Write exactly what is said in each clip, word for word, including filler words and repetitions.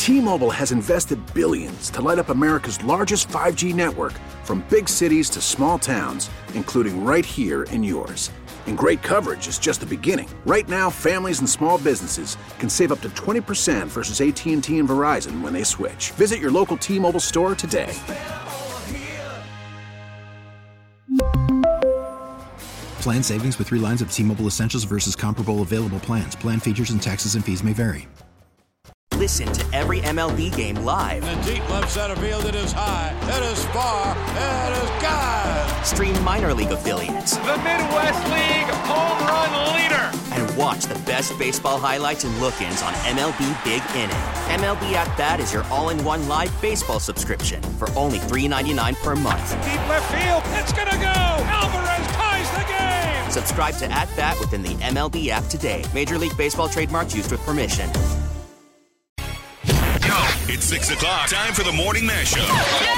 T-Mobile has invested billions to light up America's largest five G network, from big cities to small towns, including right here in yours. And great coverage is just the beginning. Right now, families and small businesses can save up to twenty percent versus A T and T and Verizon when they switch. Visit your local T-Mobile store today. Plan savings with three lines of T-Mobile Essentials versus comparable available plans. Plan features and taxes and fees may vary. Listen to every M L B game live. In the deep left center field, it is high, it is far, it is gone. Stream minor league affiliates. The Midwest League home run leader. And watch the best baseball highlights and look-ins on M L B Big Inning. M L B At Bat is your all-in-one live baseball subscription for only three dollars and ninety-nine cents per month. Deep left field, it's gonna go. Alvarez ties the game. Subscribe to At Bat within the M L B app today. Major League Baseball trademarks used with permission. It's six o'clock. Time for the morning mashup.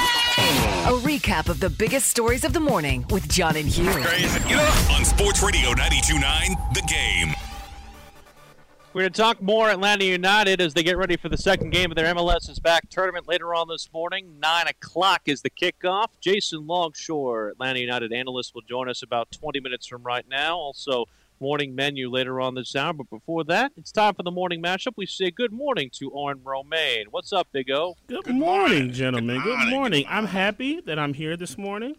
A recap of the biggest stories of the morning with John and Hugh. Crazy. You know, on Sports Radio ninety-two point nine, The Game. We're going to talk more Atlanta United as they get ready for the second game of their M L S is Back tournament later on this morning. nine o'clock is the kickoff. Jason Longshore, Atlanta United analyst, will join us about twenty minutes from right now. Also, morning menu later on this hour. But before that, it's time for the morning mashup. We say good morning to Oren Romaine. What's up, Big O? Good, good morning, morning, gentlemen. Good morning. Good morning. I'm happy that I'm here this morning.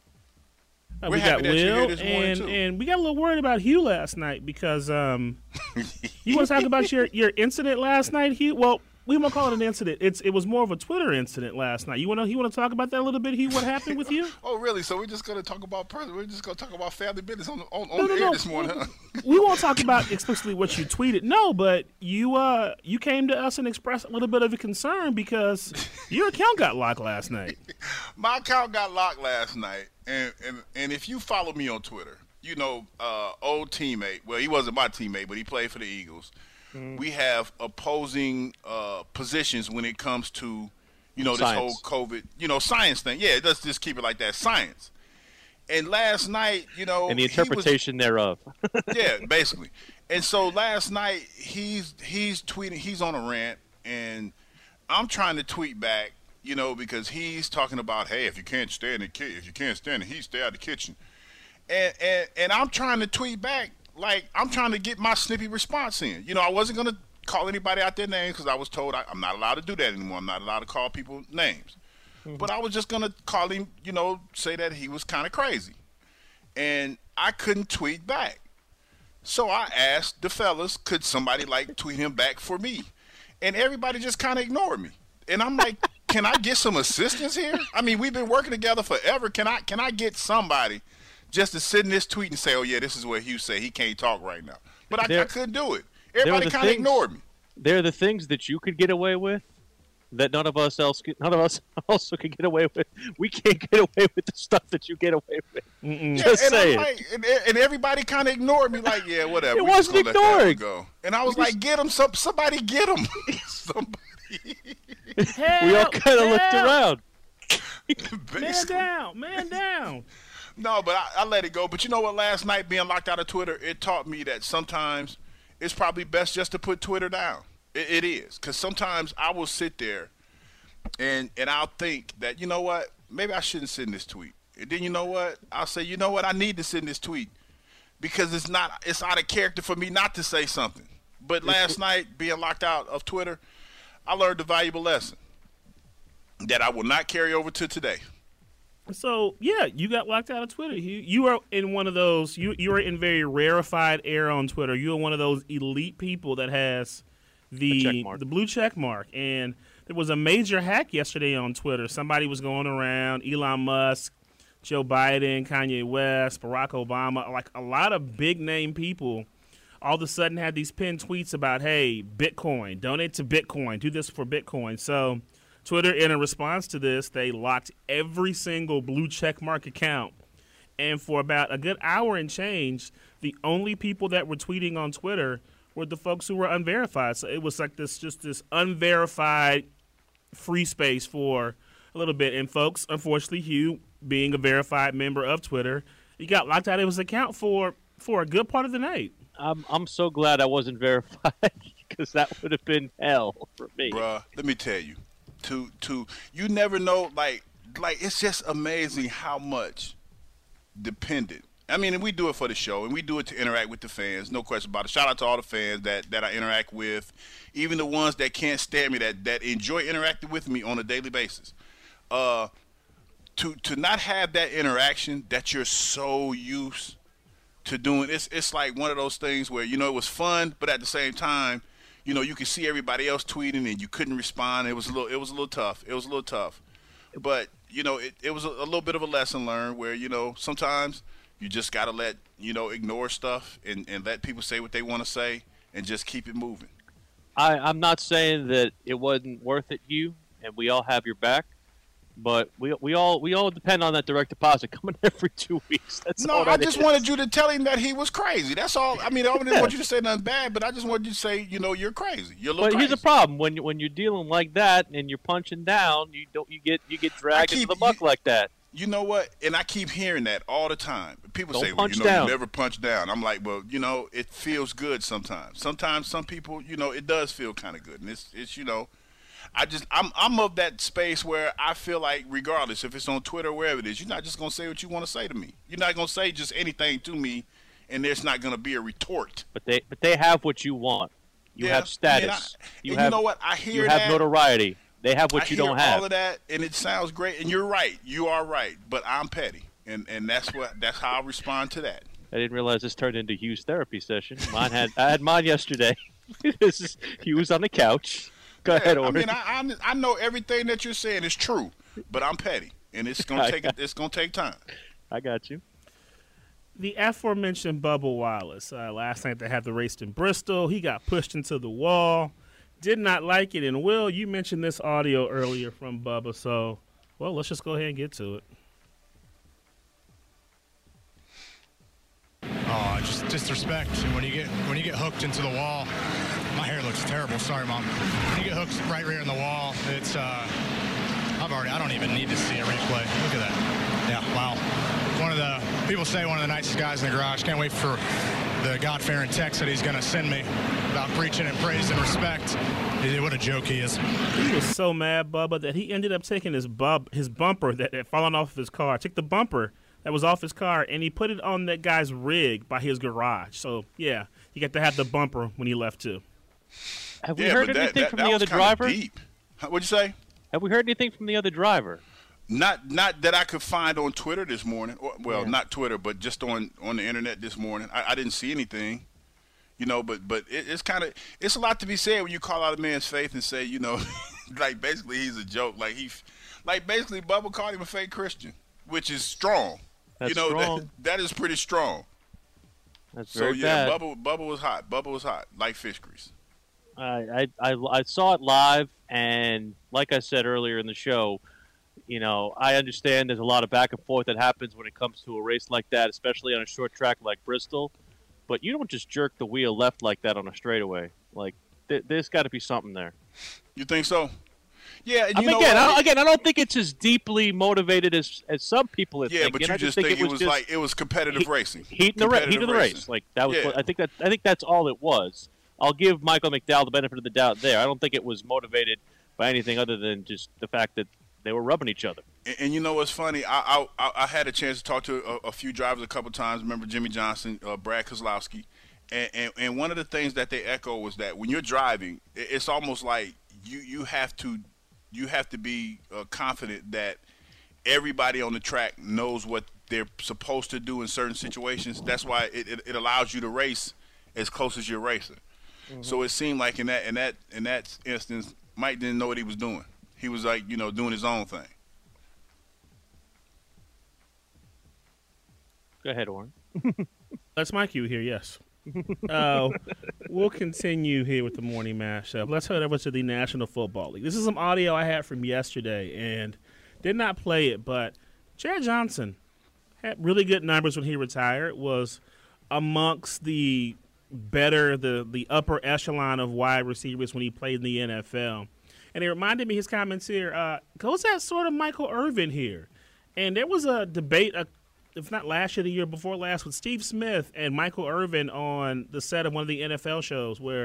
Uh, we got Will, and, and we got a little worried about Hugh last night because um, you want to talk about your, your incident last night, Hugh? Well, we won't call it an incident. It's it was more of a Twitter incident last night. You want to you want to talk about that a little bit, Hugh? What happened with you? Oh, really? So we're just going to talk about person. We're just going to talk about family business on on, on no, no, air no. this morning. Huh? We won't talk about explicitly what you tweeted. No, but you uh you came to us and expressed a little bit of a concern because your account got locked last night. My account got locked last night, and and and if you follow me on Twitter, you know, uh, old teammate. Well, he wasn't my teammate, but he played for the Eagles. Mm. We have opposing uh, positions when it comes to, you know, science. this whole COVID, you know, science thing. Yeah, let's just keep it like that, science. And last night, you know, and the interpretation was, thereof. Yeah, basically. And so last night he's he's tweeting, he's on a rant, and I'm trying to tweet back, you know, because he's talking about, hey, if you can't stay in the ki- if you can't stand in the heat, stay out of the kitchen. And and and I'm trying to tweet back. Like, I'm trying to get my snippy response in. You know, I wasn't going to call anybody out their names because I was told I, I'm not allowed to do that anymore. I'm not allowed to call people names. Mm-hmm. But I was just going to call him, you know, say that he was kind of crazy. And I couldn't tweet back. So I asked the fellas, could somebody, like, tweet him back for me? And everybody just kind of ignored me. And I'm like, can I get some assistance here? I mean, we've been working together forever. Can I, can I get somebody just to sit in this tweet and say, oh, yeah, this is what Hugh said. He can't talk right now. But I, I couldn't do it. Everybody kind of ignored me. They're the things that you could get away with that none of us else could, none of us also could get away with. We can't get away with the stuff that you get away with. Yeah, just and saying. Like, and, and everybody kind of ignored me like, yeah, whatever. It we wasn't just gonna let that ignored. go. And I was like, get him. Some, somebody get him. somebody. Help, we all kind of looked around. Man down. Man down. No, but I, I let it go. But you know what? Last night being locked out of Twitter, it taught me that sometimes it's probably best just to put Twitter down. It, it is. Because sometimes I will sit there and, and I'll think that, you know what? Maybe I shouldn't send this tweet. And then you know what? I'll say, you know what? I need to send this tweet because it's not it's out of character for me not to say something. But last night, being locked out of Twitter, I learned a valuable lesson that I will not carry over to today. So, yeah, you got locked out of Twitter. You you are in one of those, you, you are in very rarefied air on Twitter. You are one of those elite people that has the the blue check mark. And there was a major hack yesterday on Twitter. Somebody was going around, Elon Musk, Joe Biden, Kanye West, Barack Obama, like a lot of big-name people all of a sudden had these pinned tweets about, hey, Bitcoin, donate to Bitcoin, do this for Bitcoin. So Twitter, in a response to this, they locked every single blue check mark account. And for about a good hour and change, the only people that were tweeting on Twitter were the folks who were unverified. So it was like this, just this unverified free space for a little bit. And folks, unfortunately, Hugh, being a verified member of Twitter, he got locked out of his account for, for a good part of the night. I'm I'm so glad I wasn't verified. because that would have been hell for me. Bruh, let me tell you, to to you never know. Like like it's just amazing how much dependent. I mean, and we do it for the show, and we do it to interact with the fans. No question about it. Shout out to all the fans that, that I interact with, even the ones that can't stand me, that, that enjoy interacting with me on a daily basis. Uh, to to not have that interaction that you're so used to doing, it's it's like one of those things where, you know, it was fun, but at the same time, you know, you could see everybody else tweeting and you couldn't respond. It was a little it was a little tough. It was a little tough. But, you know, it, it was a, a little bit of a lesson learned where, you know, sometimes you just got to let, you know, ignore stuff and, and let people say what they want to say and just keep it moving. I, I'm not saying that it wasn't worth it, Hugh, and we all have your back, but we we all we all depend on that direct deposit coming every two weeks. That's no, all that I just is. wanted you to tell him that he was crazy. That's all. I mean, I didn't want you to say nothing bad, but I just wanted you to say, you know, you're crazy. You're a little But crazy. here's the problem: when you- when you're dealing like that and you're punching down, you don't you get you get dragged keep- into the muck you- like that. You know what? And I keep hearing that all the time. People Don't say, well, punch you know, down. you never punch down. I'm like, well, you know, it feels good sometimes. Sometimes some people, you know, it does feel kind of good. And it's, it's, you know, I just, I'm, I'm of that space where I feel like regardless if it's on Twitter or wherever it is, you're not just going to say what you want to say to me. You're not going to say just anything to me and there's not going to be a retort. But they but they have what you want. You Yeah, have status. I mean, I- you and have you know what? I hear you have that. notoriety. They have what I you hear don't have. all of that, and it sounds great. And you're right. You are right. But I'm petty, and and that's what that's how I respond to that. I didn't realize this turned into Hugh's therapy session. Mine had I had mine yesterday. This is Hughes on the couch. Go Yeah, ahead, I Orrin. mean, I, I I know everything that you're saying is true, but I'm petty, and it's gonna take it's gonna take time. I got you. The aforementioned Bubba Wallace. Uh, last night they had the race in Bristol. He got pushed into the wall. Did not like it. And, Will, you mentioned this audio earlier from Bubba, so, well, let's just go ahead and get to it. Oh, just disrespect. And when you get when you get hooked into the wall, my hair looks terrible. Sorry, Mom. When you get hooked right here in the wall, it's, uh, I've already, I don't even need to see a replay. Look at that. Yeah, wow. One of the, people say one of the nicest guys in the garage. Can't wait for the God-fearing text that he's going to send me about preaching and praise and respect. What a joke he is. He was so mad, Bubba, that he ended up taking his bub, his bumper that had fallen off of his car. Took the bumper that was off his car, and he put it on that guy's rig by his garage. So, yeah, he got to have the bumper when he left, too. Have we Yeah, heard but that- anything that- from that the was other kinda driver? deep. Huh, What'd you say? Have we heard anything from the other driver? Not not that I could find on Twitter this morning. Or, well, Yeah. not Twitter, but just on, on the internet this morning. I, I didn't see anything. You know, but but it, it's kind of it's a lot to be said when you call out a man's faith and say, you know, like basically he's a joke. Like he, like basically Bubba called him a fake Christian, which is strong. That's you know, strong. That, that is pretty strong. That's So very yeah, bad. Bubba Bubba was hot. Bubba was hot, like fish grease. I, I, I, I saw it live, and like I said earlier in the show, you know, I understand there's a lot of back and forth that happens when it comes to a race like that, especially on a short track like Bristol. But you don't just jerk the wheel left like that on a straightaway. Like, th- there's got to be something there. You think so? Yeah, and I you mean, know again, what? I, again, I don't think it's as deeply motivated as, as some people are Yeah, thinking. but you I just think, think it it was, was just like it was competitive heat, racing. Heat in the ra- heat Competitive of the racing. race. Like that was. Yeah. What, I think that I think that's all it was. I'll give Michael McDowell the benefit of the doubt there. I don't think it was motivated by anything other than just the fact that they were rubbing each other. And, and you know what's funny? I, I I had a chance to talk to a, a few drivers a couple times. Remember Jimmy Johnson, uh, Brad Keselowski, and, and and one of the things that they echo was that when you're driving, it- it's almost like you you have to you have to be uh, confident that everybody on the track knows what they're supposed to do in certain situations. That's why it, it, it allows you to race as close as you're racing. Mm-hmm. So it seemed like in that in that in that instance, Mike didn't know what he was doing. He was like, you know, doing his own thing. Go ahead, Orrin. That's my cue here, yes. uh, we'll continue here with the morning mashup. Let's head over to the National Football League. This is some audio I had from yesterday and did not play it, but Chad Johnson had really good numbers when he retired, was amongst the better, the, the upper echelon of wide receivers when he played in the N F L. And it reminded me, his comments here, uh, goes that sort of Michael Irvin here. And there was a debate, a if not last year, the year before last, with Steve Smith and Michael Irvin on the set of one of the N F L shows where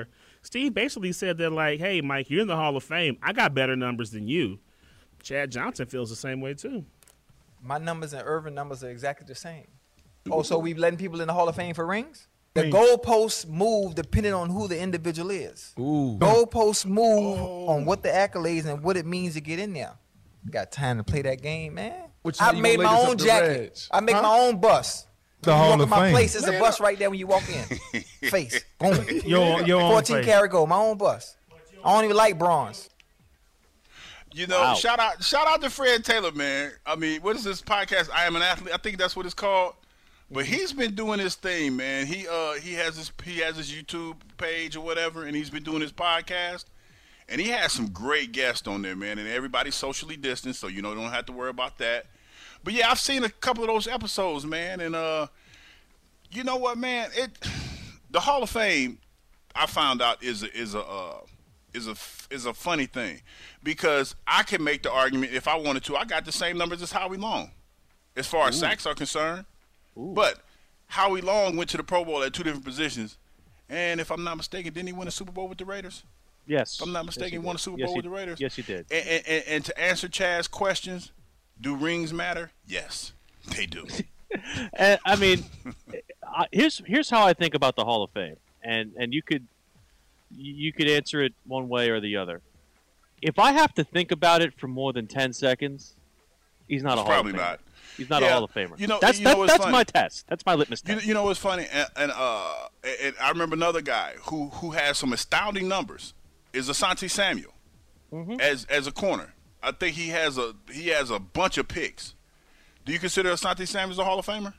Steve basically said that, like, hey, Mike, you're in the Hall of Fame. I got better numbers than you. Chad Johnson feels the same way, too. My numbers and Irvin numbers are exactly the same. Oh, so we letting people in the Hall of Fame for rings? The goalposts move depending on who the individual is. Ooh. Goalposts move oh. on what the accolades and what it means to get in there. Got time to play that game, man. Which I made my own jacket. I make huh? my own bus. The when you Hall walk of in my Fame. place, there's a bus right there when you walk in. Face. Boom. Your, your own fourteen karat gold, my own bus. I don't even like bronze. You know, wow. shout out shout out to Fred Taylor, man. I mean, what is this podcast? I Am an Athlete. I think that's what it's called. But he's been doing his thing, man. He uh he has his he has his YouTube page or whatever, and he's been doing his podcast. And he has some great guests on there, man. And everybody's socially distanced, so you know don't have to worry about that. But yeah, I've seen a couple of those episodes, man. And uh, you know what, man? It the Hall of Fame, I found out is a, is a uh, is a is a funny thing because I can make the argument if I wanted to. I got the same numbers as Howie Long, as far as Ooh. sacks are concerned. Ooh. But Howie Long went to the Pro Bowl at two different positions, and if I'm not mistaken, didn't he win a Super Bowl with the Raiders? Yes. If I'm not mistaken, yes, he won a Super yes, Bowl he, with the Raiders. Yes, he did. And, and, and, and to answer Chad's questions, do rings matter? Yes, they do. and, I mean, here's here's how I think about the Hall of Fame, and and you could you could answer it one way or the other. If I have to think about it for more than ten seconds, he's not it's a Hall probably of Famer. Not. He's not yeah, a Hall of Famer. You know, that's you that, know that's funny? my test. That's my litmus test. You, you know what's funny? And, and uh, and I remember another guy who who has some astounding numbers is Asante Samuel mm-hmm. as as a corner. I think he has a he has a bunch of picks. Do you consider Asante Samuel a Hall of Famer?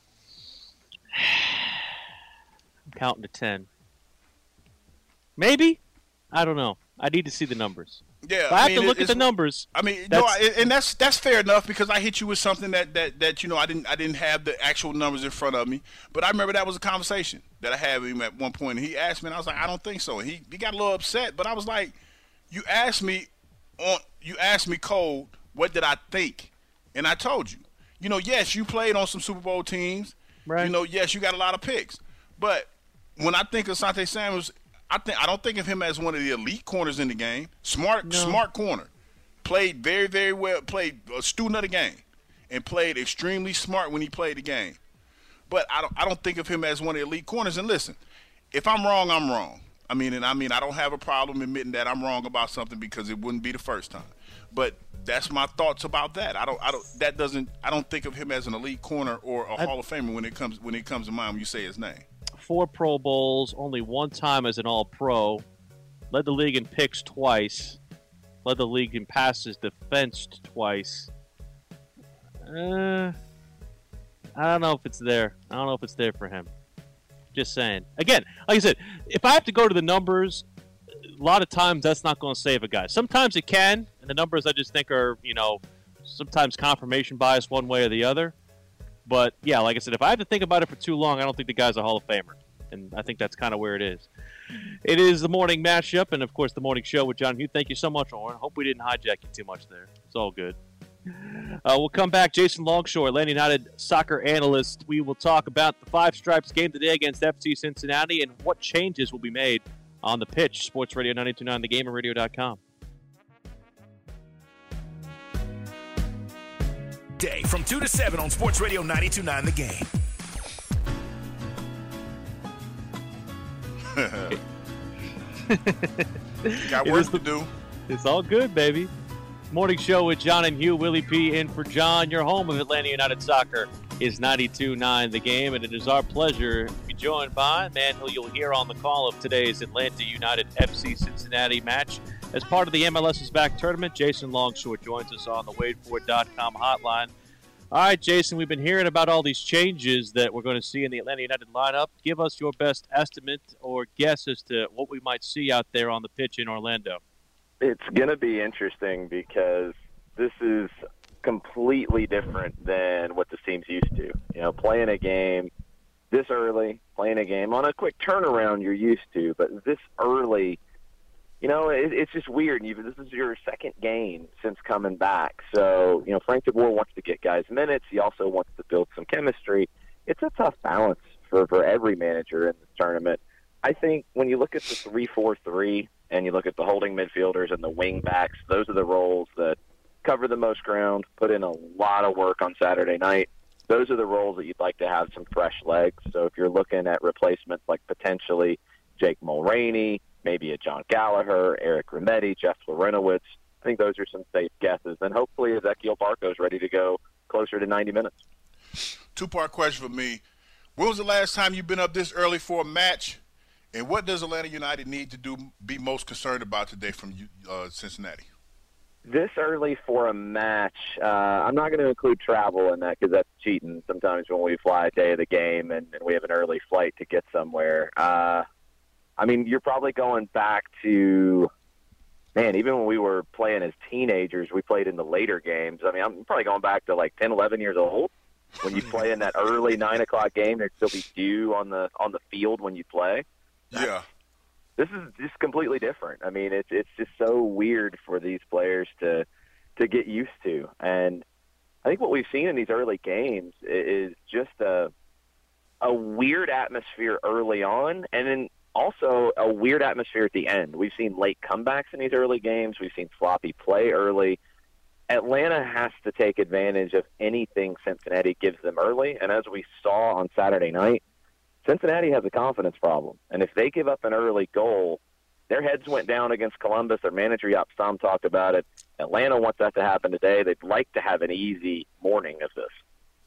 I'm counting to ten. Maybe. I don't know. I need to see the numbers. Yeah, if I have I mean, to look at the numbers. I mean, that's, no, I, and that's that's fair enough because I hit you with something that, that, that you know I didn't I didn't have the actual numbers in front of me. But I remember that was a conversation that I had with him at one point, and he asked me, and I was like, I don't think so. And he he got a little upset, but I was like, you asked me on you asked me cold, what did I think, and I told you, you know, yes, you played on some Super Bowl teams, right? You know, yes, you got a lot of picks, but when I think of Asante Samuels. I think I don't think of him as one of the elite corners in the game. Smart, no. smart corner. Played very, very well. Played a student of the game, and played extremely smart when he played the game. But I don't, I don't think of him as one of the elite corners. And listen, if I'm wrong, I'm wrong. I mean, and I mean, I don't have a problem admitting that I'm wrong about something because it wouldn't be the first time. But that's my thoughts about that. I don't, I don't. That doesn't. I don't think of him as an elite corner or a I, Hall of Famer when it comes when it comes to mind when you say his name. Four Pro Bowls, only one time as an All-Pro, led the league in picks twice, led the league in passes defensed twice. Uh, I don't know if it's there. I don't know if it's there for him. Just saying. Again, like I said, if I have to go to the numbers, a lot of times that's not going to save a guy. Sometimes it can, and the numbers I just think are, you know, sometimes confirmation bias one way or the other. But, yeah, like I said, if I have to think about it for too long, I don't think the guy's a Hall of Famer. And I think that's kind of where it is. It is the morning mashup and, of course, the morning show with John Hugh. Thank you so much, Oren. Hope we didn't hijack you too much there. It's all good. Uh, we'll come back. Jason Longshore, Atlanta United soccer analyst. We will talk about the Five Stripes game today against F C Cincinnati and what changes will be made on the pitch. Sports Radio ninety-two point nine, the game and radio dot com. Day from two to seven on Sports Radio ninety-two point nine The Game. Got work to do. It's all good, baby. Morning show with John and Hugh. Willie P. in for John. Your home of Atlanta United Soccer is ninety-two point nine The Game, and it is our pleasure to be joined by man who you'll hear on the call of today's Atlanta United F C Cincinnati match. As part of the M L S is Back tournament, Jason Longshore joins us on the wade for it dot com hotline. All right, Jason, we've been hearing about all these changes that we're going to see in the Atlanta United lineup. Give us your best estimate or guess as to what we might see out there on the pitch in Orlando. It's going to be interesting because this is completely different than what this team's used to. You know, playing a game this early, playing a game on a quick turnaround you're used to, but this early, you know, it, it's just weird. You, this is your second game since coming back. So, you know, Frank DeBoer wants to get guys minutes. He also wants to build some chemistry. It's a tough balance for, for every manager in this tournament. I think when you look at the three four three and you look at the holding midfielders and the wing backs, those are the roles that cover the most ground, put in a lot of work on Saturday night. Those are the roles that you'd like to have some fresh legs. So if you're looking at replacements like potentially Jake Mulroney, maybe a John Gallagher, Eric Remedi, Jeff Larentowicz, I think those are some safe guesses. And hopefully Ezequiel Barco's ready to go closer to ninety minutes. Two-part question for me. When was the last time you've been up this early for a match? And what does Atlanta United need to do be most concerned about today from uh, Cincinnati? This early for a match, uh, I'm not going to include travel in that because that's cheating sometimes when we fly a day of the game and, and we have an early flight to get somewhere. Uh, I mean, you're probably going back to, man, even when we were playing as teenagers, we played in the later games. I mean, I'm probably going back to like ten, eleven years old. When you play in that early nine o'clock game, there'd still be dew on the on the field when you play. Yeah. This is just completely different. I mean, it's it's just so weird for these players to to get used to. And I think what we've seen in these early games is just a a weird atmosphere early on, and then also a weird atmosphere at the end. We've seen late comebacks in these early games. We've seen sloppy play early. Atlanta has to take advantage of anything Cincinnati gives them early, and as we saw on Saturday night, Cincinnati has a confidence problem. And if they give up an early goal, their heads went down against Columbus. Their manager, Jaap Stam, talked about it. Atlanta wants that to happen today. They'd like to have an easy morning of this.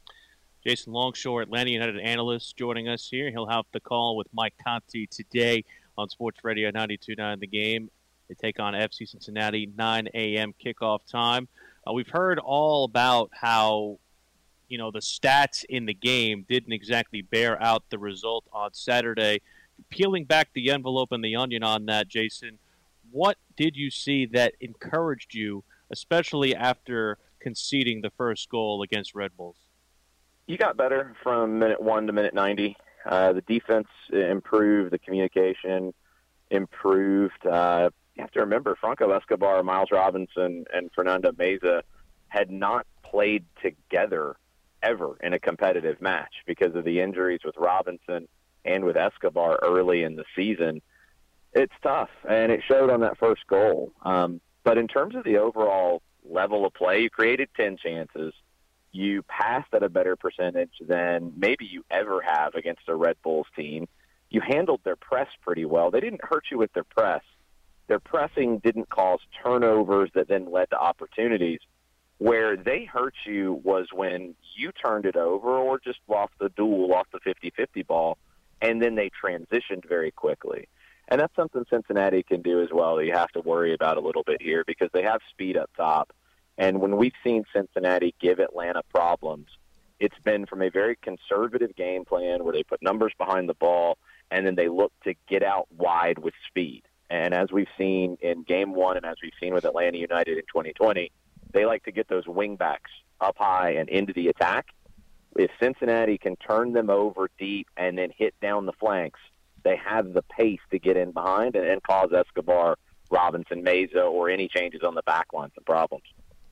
Jason Longshore, Atlanta United analyst, joining us here. He'll have the call with Mike Conti today on Sports Radio ninety-two point nine The Game. They take on F C Cincinnati, nine a.m. kickoff time. Uh, we've heard all about how you know, the stats in the game didn't exactly bear out the result on Saturday. Peeling back the envelope and the onion on that, Jason, what did you see that encouraged you, especially after conceding the first goal against Red Bulls? You got better from minute one to minute ninety. Uh, the defense improved, the communication improved. Uh, you have to remember, Franco Escobar, Miles Robinson, and Fernando Meza had not played together ever in a competitive match because of the injuries with Robinson and with Escobar early in the season. It's tough, and it showed on that first goal. Um, but in terms of the overall level of play, you created ten chances. You passed at a better percentage than maybe you ever have against a Red Bulls team. You handled their press pretty well. They didn't hurt you with their press. Their pressing didn't cause turnovers that then led to opportunities. Where they hurt you was when you turned it over or just lost the duel, lost the fifty-fifty ball, and then they transitioned very quickly. And that's something Cincinnati can do as well that you have to worry about a little bit here because they have speed up top. And when we've seen Cincinnati give Atlanta problems, it's been from a very conservative game plan where they put numbers behind the ball and then they look to get out wide with speed. And as we've seen in game one and as we've seen with Atlanta United in twenty twenty, they like to get those wing backs up high and into the attack. If Cincinnati can turn them over deep and then hit down the flanks, they have the pace to get in behind and, and cause Escobar, Robinson, Meza, or any changes on the back line some problems.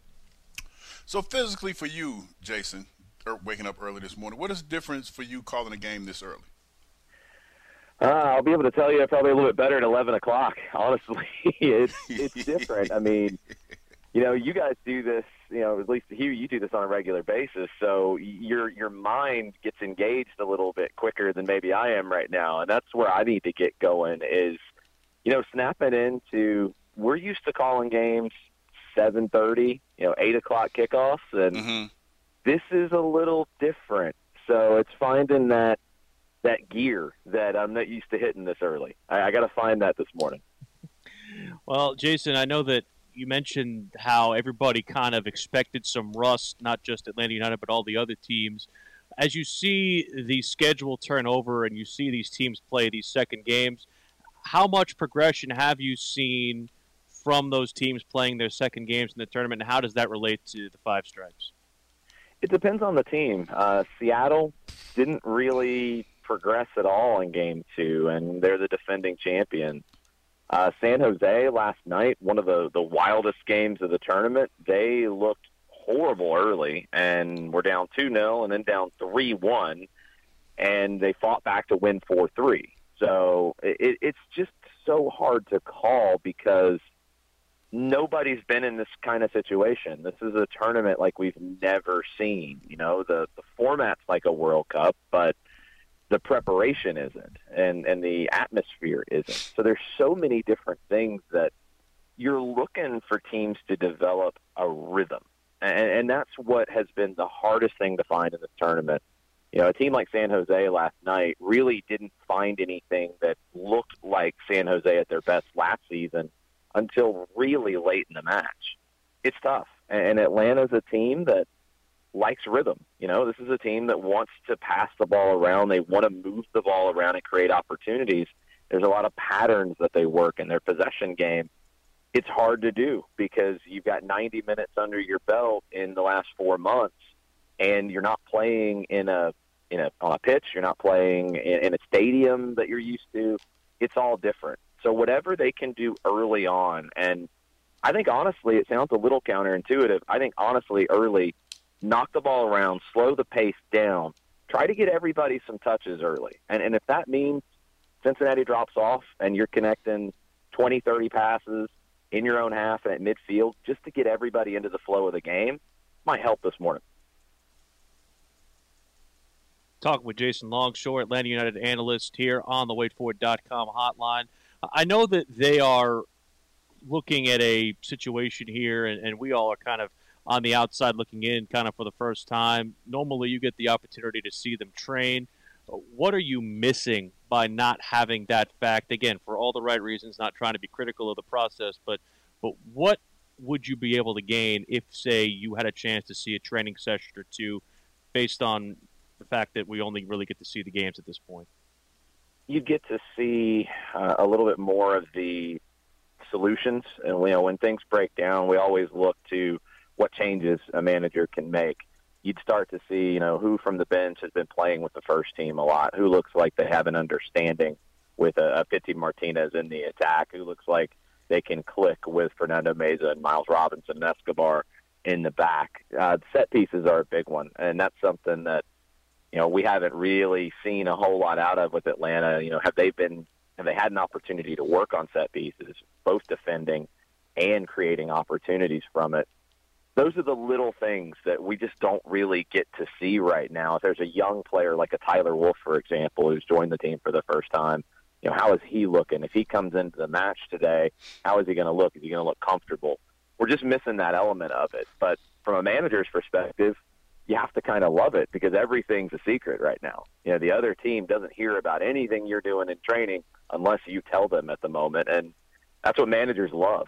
So physically for you, Jason, er, waking up early this morning, what is the difference for you calling a game this early? Uh, I'll be able to tell you probably a little bit better at eleven o'clock. Honestly, it's it's different. I mean, you know, you guys do this, you know, at least here you do this on a regular basis, so your your mind gets engaged a little bit quicker than maybe I am right now, and that's where I need to get going is, you know, snapping into, we're used to calling games seven thirty, you know, eight o'clock kickoffs, and mm-hmm. this is a little different. So it's finding that that gear that I'm not used to hitting this early. I, I got to find that this morning. Well, Jason, I know that you mentioned how everybody kind of expected some rust, not just Atlanta United, but all the other teams. As you see the schedule turn over and you see these teams play these second games, how much progression have you seen from those teams playing their second games in the tournament, and how does that relate to the Five Stripes? It depends on the team. Uh, Seattle didn't really progress at all in game two, and they're the defending champion. Uh, San Jose last night, one of the, the wildest games of the tournament, they looked horrible early and were down two nil and then down three one, and they fought back to win four three. So it, it's just so hard to call because nobody's been in this kind of situation. This is a tournament like we've never seen. You know, the, the format's like a World Cup, but the preparation isn't, and, and the atmosphere isn't. So there's so many different things that you're looking for teams to develop a rhythm. And, and that's what has been the hardest thing to find in this tournament. You know, a team like San Jose last night really didn't find anything that looked like San Jose at their best last season until really late in the match. It's tough. And Atlanta's a team that likes rhythm. You know, this is a team that wants to pass the ball around. They want to move the ball around and create opportunities. There's a lot of patterns that they work in their possession game. It's hard to do because you've got ninety minutes under your belt in the last four months, and you're not playing in a in a on a pitch. You're not playing in, in a stadium that you're used to. It's all different. So whatever they can do early on, and I think honestly, it sounds a little counterintuitive. I think honestly, early, knock the ball around, slow the pace down, try to get everybody some touches early. And and if that means Cincinnati drops off and you're connecting twenty, thirty passes in your own half and at midfield just to get everybody into the flow of the game, might help this morning. Talking with Jason Longshore, Atlanta United analyst here on the wait for it dot com hotline. I know that they are looking at a situation here, and, and we all are kind of on the outside looking in kind of for the first time. Normally you get the opportunity to see them train. What are you missing by not having that fact? Again, for all the right reasons, not trying to be critical of the process, but but what would you be able to gain if, say, you had a chance to see a training session or two based on the fact that we only really get to see the games at this point? You get to see uh, a little bit more of the solutions. And, you know, when things break down, we always look to what changes a manager can make. You'd start to see, you know, who from the bench has been playing with the first team a lot, who looks like they have an understanding with a, a Pity Martinez in the attack, who looks like they can click with Fernando Meza and Miles Robinson and Escobar in the back. Uh, set pieces are a big one, and that's something that, you know, we haven't really seen a whole lot out of with Atlanta. You know, have they been, have they had an opportunity to work on set pieces, both defending and creating opportunities from it? Those are the little things that we just don't really get to see right now. If there's a young player like a Tyler Wolf, for example, who's joined the team for the first time, you know, how is he looking? If he comes into the match today, how is he going to look? Is he going to look comfortable? We're just missing that element of it. But from a manager's perspective, you have to kind of love it because everything's a secret right now. You know, the other team doesn't hear about anything you're doing in training unless you tell them at the moment, and that's what managers love.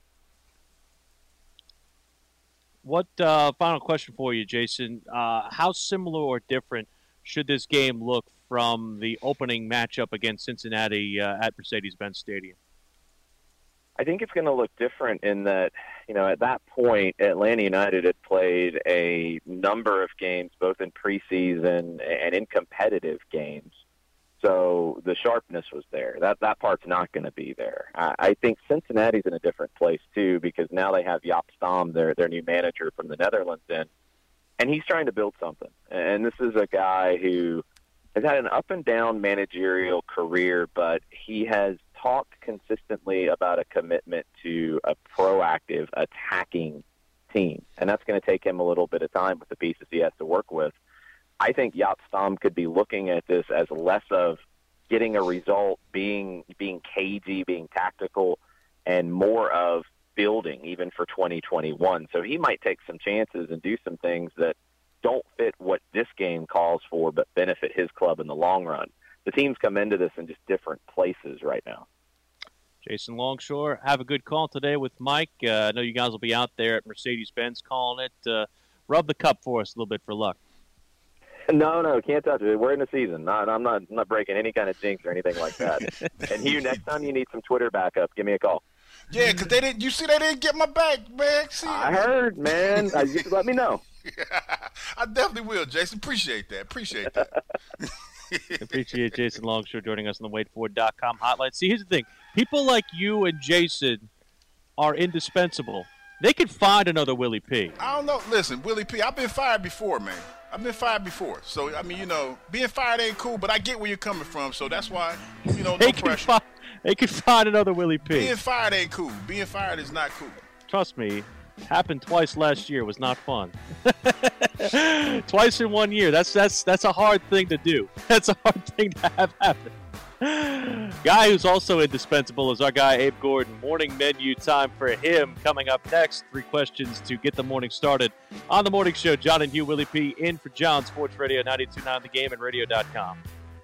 What uh, final question for you, Jason? Uh, how similar or different should this game look from the opening matchup against Cincinnati uh, at Mercedes-Benz Stadium? I think it's going to look different in that, you know, at that point, Atlanta United had played a number of games, both in preseason and in competitive games. So the sharpness was there. That that part's not going to be there. I, I think Cincinnati's in a different place, too, because now they have Jaap Stam, their, their new manager from the Netherlands, in, and he's trying to build something. And this is a guy who has had an up-and-down managerial career, but he has talked consistently about a commitment to a proactive, attacking team. And that's going to take him a little bit of time with the pieces he has to work with. I think Jaap Stam could be looking at this as less of getting a result, being being cagey, being tactical, and more of building, even for twenty twenty-one. So he might take some chances and do some things that don't fit what this game calls for, but benefit his club in the long run. The teams come into this in just different places right now. Jason Longshore, have a good call today with Mike. Uh, I know you guys will be out there at Mercedes-Benz calling it. Uh, rub the cup for us a little bit for luck. No, no, can't touch it. We're in the season. Not, I'm not, I'm not breaking any kind of jinx or anything like that. And Hugh, next time you need some Twitter backup, give me a call. Yeah, because they didn't. You see, they didn't get my back, man. See, I heard, man. I, just let me know. I definitely will, Jason. Appreciate that. Appreciate that. Appreciate Jason Longshore joining us on the wait for it dot com hotline. See, here's the thing. People like you and Jason are indispensable. They could find another Willie P. I don't know. Listen, Willie P., I've been fired before, man. I've been fired before. So, I mean, you know, being fired ain't cool, but I get where you're coming from. So that's why, you know, no they pressure. Can fi- they can find another Willie P. Being fired ain't cool. Being fired is not cool. Trust me. Happened twice last year. Was not fun. Twice in one year. That's that's that's a hard thing to do. That's a hard thing to have happen. Guy who's also indispensable is our guy Abe Gordon. Morning menu time for him. Coming up next, three questions to get the morning started on the morning show. John and Hugh, Willie P. in for John. Sports Radio ninety-two point nine The Game and radio dot com.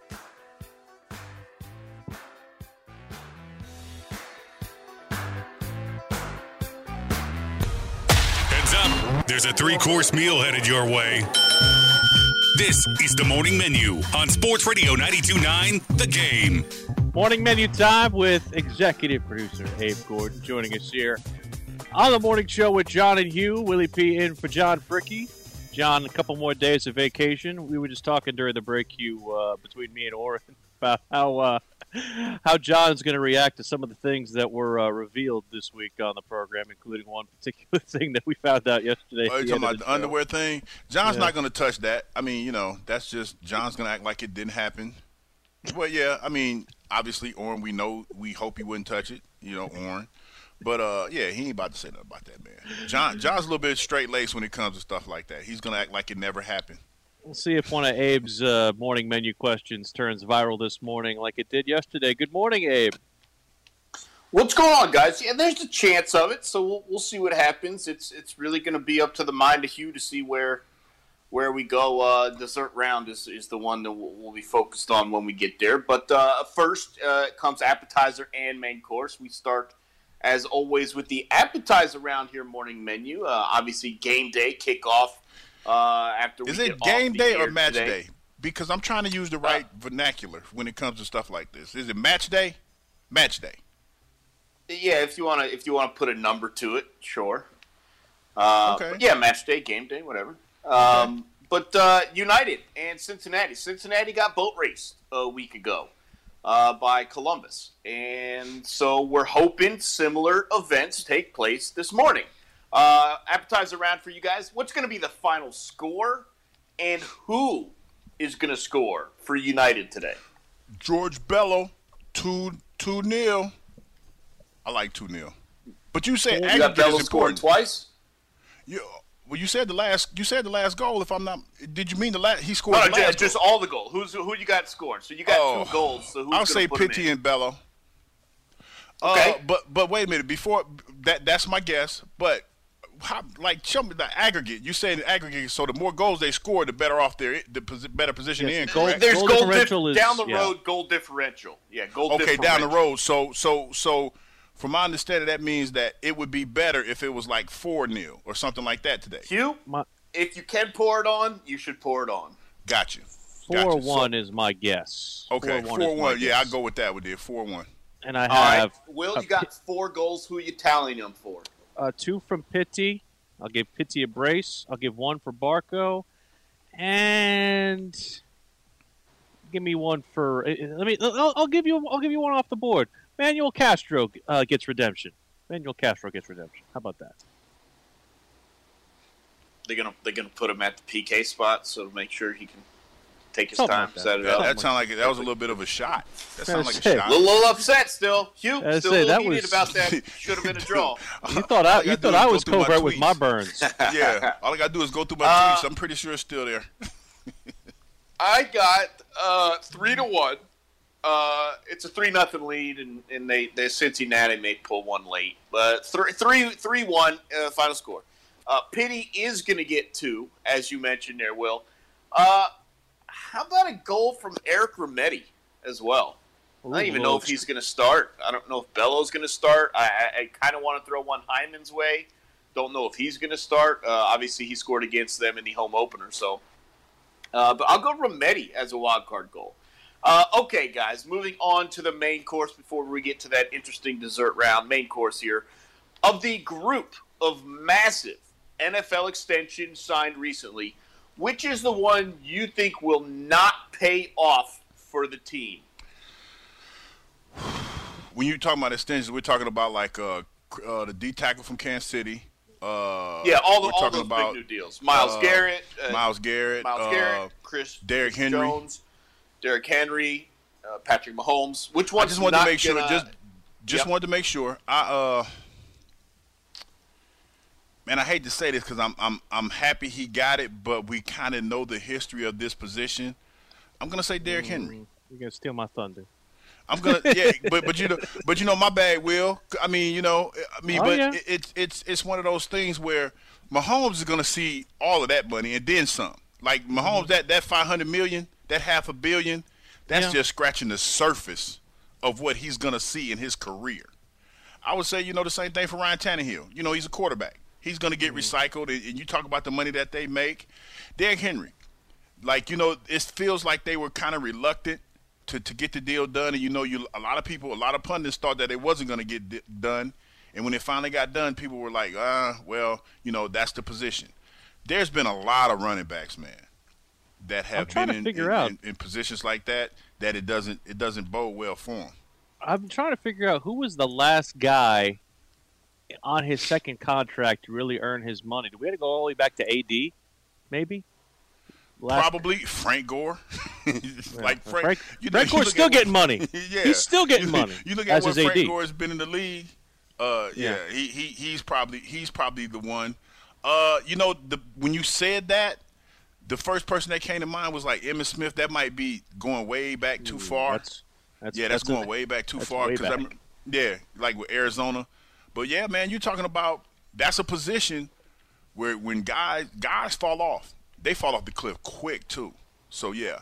Up. There's a three-course meal headed your way. This is the Morning Menu on Sports Radio ninety-two point nine The Game. Morning menu time with executive producer Abe Gordon joining us here on the morning show with John and Hugh. Willie P. in for John Fricky. John, a couple more days of vacation. We were just talking during the break, Hugh, uh, between me and Orrin, about how uh, how John's going to react to some of the things that were uh, revealed this week on the program, including one particular thing that we found out yesterday. Oh, you talking about the, the underwear thing? John's yeah. not going to touch that. I mean, you know, that's just John's going to act like it didn't happen. Well, yeah, I mean, obviously, Orrin, we know, we hope he wouldn't touch it, you know, Orrin. But, uh, yeah, he ain't about to say nothing about that, man. John, John's a little bit straight-laced when it comes to stuff like that. He's going to act like it never happened. We'll see if one of Abe's uh, morning menu questions turns viral this morning like it did yesterday. Good morning, Abe. What's going on, guys? Yeah, there's a chance of it, so we'll, we'll see what happens. It's it's really going to be up to the mind of Hugh to see where where we go. Uh, dessert round is, is the one that we'll, we'll be focused on when we get there. But uh, first uh, comes appetizer and main course. We start, as always, with the appetizer round here morning menu. Uh, obviously, game day kickoff. Uh, after we is it game day or match today. day? Because I'm trying to use the right uh, vernacular when it comes to stuff like this. Is it match day? Match day. Yeah, if you want to, if you want to put a number to it, sure. Uh, okay. Yeah, match day, game day, whatever. Um, okay. But uh, United and Cincinnati. Cincinnati got boat raced a week ago uh, by Columbus, and so we're hoping similar events take place this morning. Uh, appetizer round for you guys. What's going to be the final score, and who is going to score for United today? George Bello, two two nil. I like two nil. But you said you got Bello scored twice. You well, you said the last. You said the last goal. If I'm not, did you mean the last? He scored no, the last just goal. all the goal. Who's who you got scoring? So you got oh, two goals. So who's I'll say put Pitti and Bello. Okay, uh, but but wait a minute. Before that, that's my guess. But how, like, show me the aggregate. You say the aggregate, so the more goals they score, the better off they're the better position yes, in. Correct? There's goal, goal differential dif- is, down the yeah. road. Goal differential. Yeah, goal. Okay, differential. down the road. So so so, from my understanding, that means that it would be better if it was like four nil or something like that today. Hugh, my, if you can pour it on, you should pour it on. Got you. Four one so, is my guess. Okay, four one. Four one yeah, I go with that with it. Four one. And I All have. Right. Will, you got four goals. Who are you tallying them for? Uh, two from Pitti. I'll give Pitti a brace. I'll give one for Barco, and give me one for. Let me. I'll, I'll give you. I'll give you one off the board. Manuel Castro uh, gets redemption. Manuel Castro gets redemption. How about that? They're gonna they're gonna put him at the P K spot so to make sure he can take his Something time, like set it that, up. That sounded like that was a little bit of a shot. That sounded like a shot. A little, little upset still. Hugh, still say, a little that heated was... about that. Should have been a draw. You thought I, you thought I was covert with my burns. Yeah, all I gotta do is go through my uh, tweets. I'm pretty sure it's still there. I got uh, three to one. Uh, it's a three nothing lead, and, and they, they Cincinnati may pull one late, but three three three one uh, final score. Uh, Pitti is going to get two, as you mentioned there, Will. Uh, how about a goal from Eric Remedi as well? Ooh, I don't even know if he's going to start. I don't know if Bello's going to start. I, I, I kind of want to throw one Hyman's way. Don't know if he's going to start. Uh, obviously, he scored against them in the home opener. So, uh, but I'll go Remedi as a wild card goal. Uh, okay, guys, moving on to the main course before we get to that interesting dessert round. Main course here. Of the group of massive N F L extensions signed recently, which is the one you think will not pay off for the team? When you're talking about extensions, we're talking about like uh, uh, the D tackle from Kansas City, Uh, yeah, all the we're all talking those about, big new deals. Miles uh, Garrett, uh, Miles Garrett, Miles uh, Garrett, Chris, Derrick Chris Henry, Jones, Derrick Henry, uh, Patrick Mahomes. Which one? I just wanted not to make sure. gonna, Just, just yep. wanted to make sure. I uh, man, I hate to say this because I'm I'm I'm happy he got it, but we kind of know the history of this position. I'm gonna say Derrick Henry. You're gonna steal my thunder. I'm gonna yeah, but but you know, but you know, my bad, Will. I mean, you know, I mean, Oh, but yeah. it, it's it's it's one of those things where Mahomes is gonna see all of that money and then some. Like Mahomes, that that five hundred million, that half a billion, that's Yeah. just scratching the surface of what he's gonna see in his career. I would say, you know, the same thing for Ryan Tannehill. You know, he's a quarterback. He's gonna get recycled, and, and you talk about the money that they make. Derrick Henry, like you know, it feels like they were kind of reluctant to, to get the deal done, and you know, you a lot of people, a lot of pundits thought that it wasn't going to get di- done, and when it finally got done, people were like, ah, well, you know, that's the position. There's been a lot of running backs, man, that have trying been to in, figure in, out. in, in positions like that that it doesn't it doesn't bode well for them. I'm trying to figure out who was the last guy on his second contract to really earn his money. Do we have to go all the way back to A D? Maybe. Last Probably Frank Gore. like Frank, Frank, you know, Frank you Gore's look still at getting what- money. yeah, He's still getting you, money. You look at as what his Frank A D. Gore has been in the league. Uh, yeah, Yeah. he, he he's probably he's probably the one. Uh, you know, the when you said that, the first person that came to mind was like Emmitt Smith. That might be going way back too Ooh, far. that's- that's- yeah, that's, that's a- going way back too that's far. way 'cause I back. rem- yeah, like with Arizona. But yeah, man, you're talking about that's a position where when guys guys fall off, they fall off the cliff quick too. So yeah.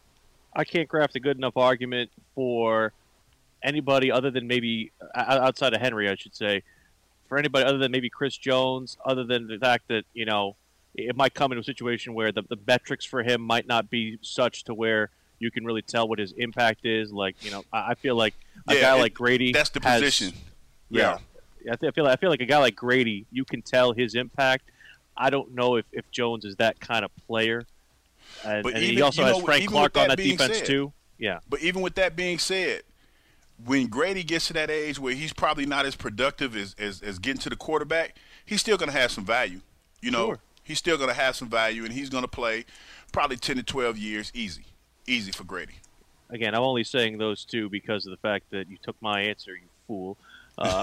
I can't craft a good enough argument for anybody other than maybe o- outside of Henry, I should say, for anybody other than maybe Chris Jones, other than the fact that, you know, it might come into a situation where the, the metrics for him might not be such to where you can really tell what his impact is. Like, you know, I, I feel like a Yeah, guy it- like Grady that's the has- position. Yeah. I, th- I feel like, I feel like a guy like Grady, you can tell his impact. I don't know if, if Jones is that kind of player. And, But and even- he also you has know, Frank even Clark with on that that being defense said- too. Yeah. But even with that being said, when Grady gets to that age where he's probably not as productive as, as, as getting to the quarterback, he's still going to have some value. You know, Sure. he's still going to have some value, and he's going to play probably ten to twelve years easy. Easy for Grady. Again, I'm only saying those two because of the fact that you took my answer, you fool. Uh,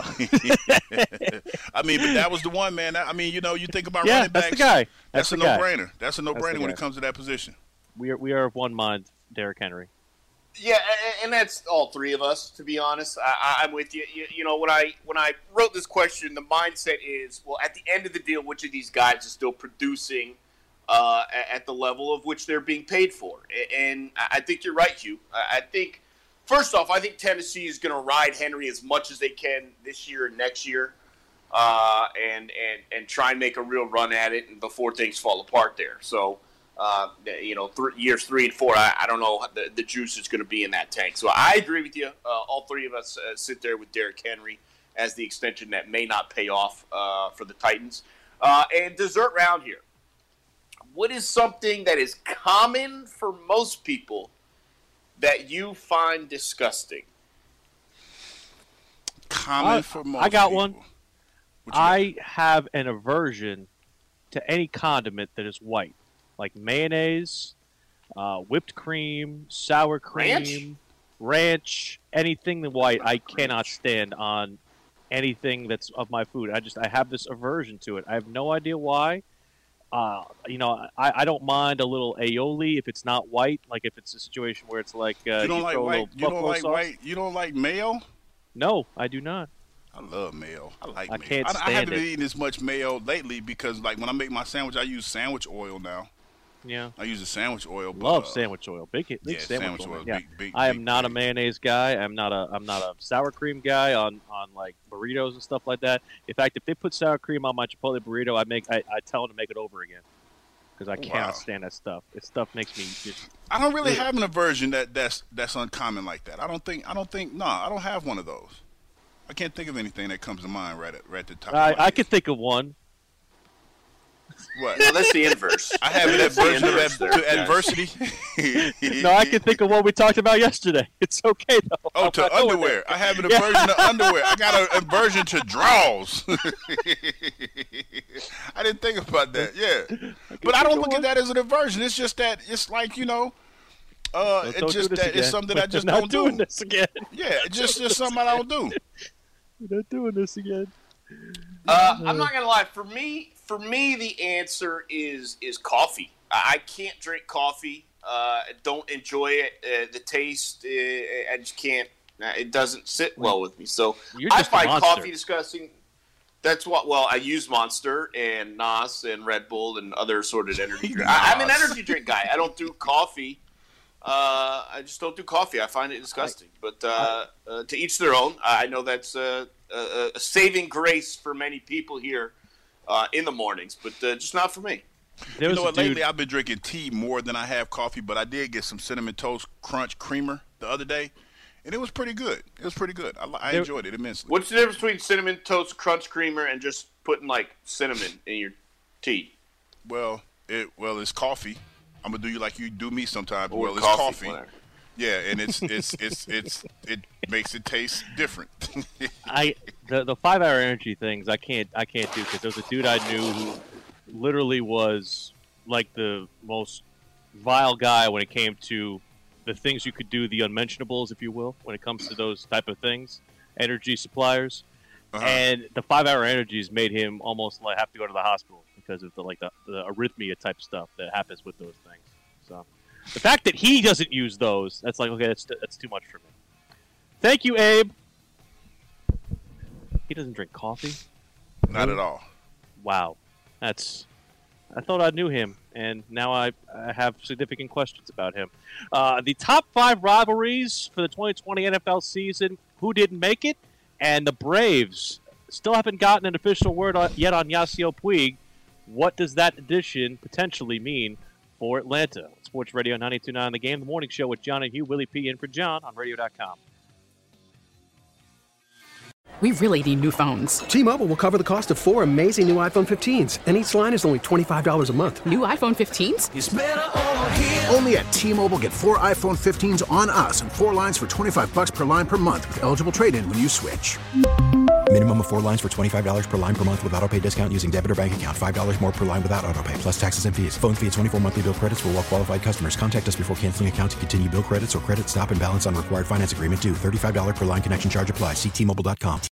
I mean, but that was the one, man. I mean, you know, you think about Yeah, running that's backs. the guy. That's, That's a the guy. no-brainer. That's a That's no-brainer the when guy. it comes to that position. we are we are of one mind, Derrick Henry. Yeah, a- and that's all three of us. To be honest, I, I- I'm with you. you. You know, when I when I wrote this question, the mindset is, well, at the end of the deal, which of these guys is still producing uh, a- at the level of which they're being paid for? A- And I I think you're right, Hugh. I I think first off, I think Tennessee is going to ride Henry as much as they can this year and next year, uh, and and and try and make a real run at it, and before things fall apart there. So. Uh, you know, th- years three and four, I, I don't know the, the juice is going to be in that tank. So I agree with you. Uh, all three of us uh, sit there with Derrick Henry as the extension that may not pay off uh, for the Titans. Uh, and dessert round here. What is something that is common for most people that you find disgusting? Common I, for most I got people. one. I have an aversion to any condiment that is white, like mayonnaise, uh, whipped cream, sour cream, Ranch? ranch, anything that white. I cannot stand on anything that's of my food. I just I have this aversion to it. I have no idea why. Uh, you know, I, I don't mind a little aioli if it's not white. Like if it's a situation where it's like uh, You don't like throw a white. little You don't buffalo like sauce. white. You don't like mayo. No, I do not. I love mayo. I like I mayo. can't I, I stand haven't been it. eating as much mayo lately because, like, when I make my sandwich, I use sandwich oil now. Yeah. I use the sandwich oil. But, Love uh, sandwich oil. Big, big yeah, sandwich, sandwich oil. oil, Yeah. big- big- I am big- not a mayonnaise guy. I'm not a I'm not a sour cream guy on, on like burritos and stuff like that. In fact, if they put sour cream on my Chipotle burrito, I make I, I tell them to make it over again because I cannot Wow. stand that stuff. It stuff makes me just. I don't really Ugh. have an aversion that that's that's uncommon like that. I don't think. I don't think. No, I don't have one of those. I can't think of anything that comes to mind right at right at the top. I of my I head. could think of one. What? No, that's the inverse. I have an That's the aversion inverse of there, ad- to guys. adversity. No, I can think of what we talked about yesterday. It's okay though. Oh, I'm to not going underwear. there. I have an Yeah. aversion to underwear. I got an aversion to draws. didn't think about that. Yeah, I but I don't look at that as an aversion. It's just that it's like you know, uh, so it's just that again. it's something We're I just not don't doing do. This again. Yeah, it's just just something I don't do. We're not doing this again. Uh, I'm not gonna lie. For me, for me, the answer is is coffee. I can't drink coffee. Uh, don't enjoy it. Uh, the taste, uh, I just can't. It doesn't sit well with me. So I find coffee disgusting. That's what. Well, I use Monster and N O S and Red Bull and other assorted energy drinks. I'm an energy drink guy. I don't do coffee. Uh, I just don't do coffee. I find it disgusting. But uh, uh, to each their own. I know that's uh, a, a saving grace for many people here uh, in the mornings, but uh, just not for me. You know what? Lately, I've been drinking tea more than I have coffee, but I did get some Cinnamon Toast Crunch Creamer the other day, and it was pretty good. It was pretty good. I, I enjoyed it immensely. What's the difference between Cinnamon Toast Crunch Creamer and just putting like cinnamon in your tea? Well, it well it's coffee. I'm gonna do you like you do me sometimes. Or well, it's coffee. coffee. Yeah, and it's it's it's it's it makes it taste different. I the the five hour energy things I can't I can't do because there was a dude I knew who literally was like the most vile guy when it came to the things you could do, the unmentionables, if you will, when it comes to those type of things, energy suppliers. Uh-huh. And the five-hour energies made him almost like have to go to the hospital because of the like the, the arrhythmia type stuff that happens with those things. So the fact that he doesn't use those, that's like okay, that's that's too much for me. Thank you, Abe. He doesn't drink coffee. Not at all. Wow. That's. I thought I knew him, and now I, I have significant questions about him. Uh, the top five rivalries for the twenty twenty N F L season, who didn't make it, and the Braves still haven't gotten an official word on, yet on Yasiel Puig. What does that addition potentially mean for Atlanta? Sports Radio ninety-two point nine The Game, the morning show with John and Hugh, Willie P. in for John on radio dot com. We really need new phones. T-Mobile will cover the cost of four amazing new iPhone fifteens, and each line is only twenty-five dollars a month. New iPhone fifteens? It's better over here. Only at T-Mobile, get four iPhone fifteens on us and four lines for twenty-five dollars per line per month with eligible trade-in when you switch. Minimum of four lines for twenty-five dollars per line per month with autopay discount using debit or bank account. five dollars more per line without autopay, plus taxes and fees. Phone fee at twenty-four monthly bill credits for well-qualified customers. Contact us before canceling account to continue bill credits or credit stop and balance on required finance agreement due. thirty-five dollars per line connection charge applies. See T Mobile dot com.